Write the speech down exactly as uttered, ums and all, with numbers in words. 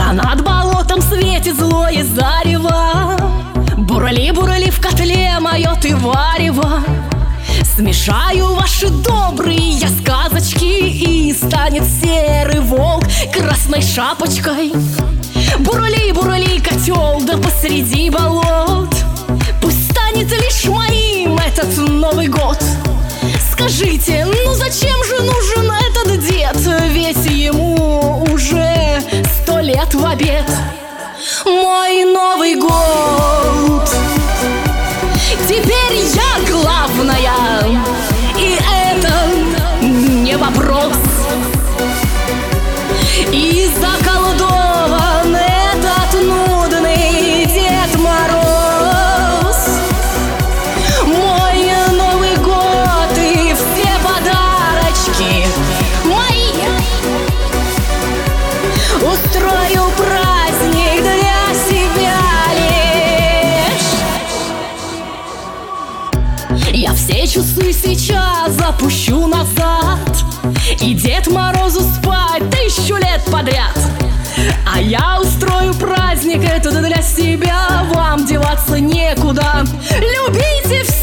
А над болотом светит злое зарево. Бурали-бурали в котле мое ты варево. Смешаю ваши добрые сказочки, и станет серый волк красной шапочкой. Бурали-бурали котел, да посреди болот. Пусть станет лишь моим этот Новый год. Скажите, ну зачем же нужен этот дед? Ведь ему уже сто лет в обед. Мой Новый год, теперь я главная, и это не вопрос. И заколдован этот нудный Дед Мороз. Мой Новый год и все подарочки мои. Устрою праздник для себя лишь. Я все часы сейчас запущу назад, и Дед Морозу спать тысячу лет подряд. А я устрою праздник этот для себя, вам деваться некуда. Любите все.